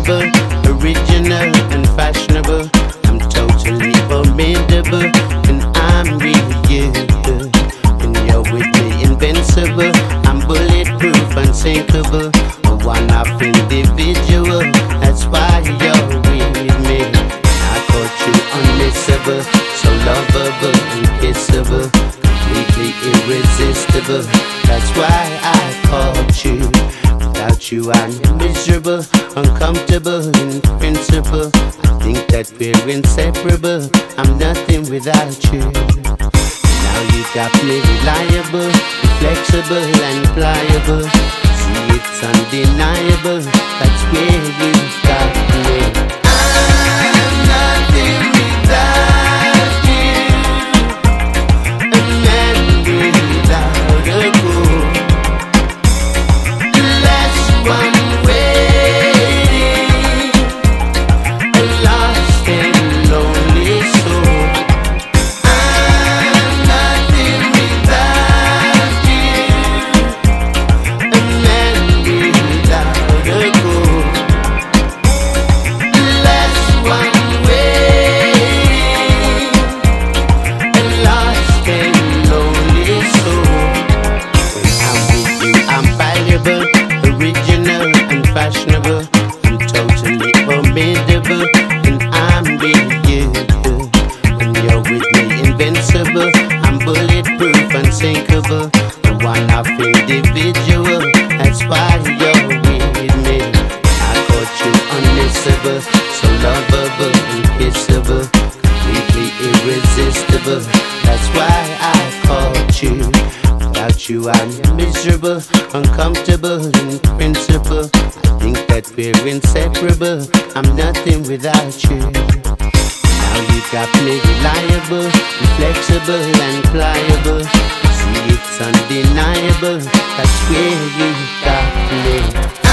pliable, original and fashionable. I'm totally formidable and I'm real you. When you're with me, invincible. I'm bulletproof, unsinkable, a one-off individual. That's why you're with me. I caught you unmissable, so lovable and kissable, completely irresistible. That's why I caught you. Without you I'm miserable, uncomfortable in principle. I think that we're inseparable. I'm nothing without you. Now you got me reliable, flexible and pliable. See, it's undeniable. That's where you got me. I'm nothing without you. A man without a goal. Last one waiting, a lost and lonely soul. I'm nothing without you. A man without a goal. Last one waiting, a lost and lonely soul. When I'm with you, I'm valuable, original and fashionable. I'm totally formidable and I'm with you. When you're with me, invincible. I'm bulletproof, unsinkable, a one-off individual. That's why you're with me. I caught you unmissable, so lovable and kissable, completely irresistible. That's why I caught you. Without you I'm miserable, uncomfortable in principle. I think that we're inseparable. I'm nothing without you. Now you got me reliable, flexible and pliable. See, it's undeniable. That's where you got me.